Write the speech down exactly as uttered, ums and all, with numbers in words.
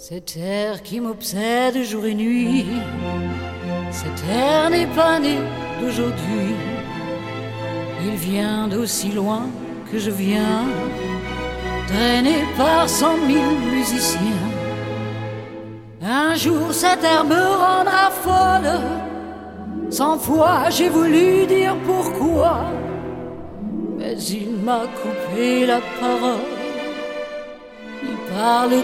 Cet air qui m'obsède jour et nuit, cet air n'est pas né d'aujourd'hui. Il vient d'aussi loin que je viens, traîné par cent mille musiciens. Un jour cet air me rendra folle, cent fois j'ai voulu dire pourquoi, mais il m'a coupé la parole. Il parle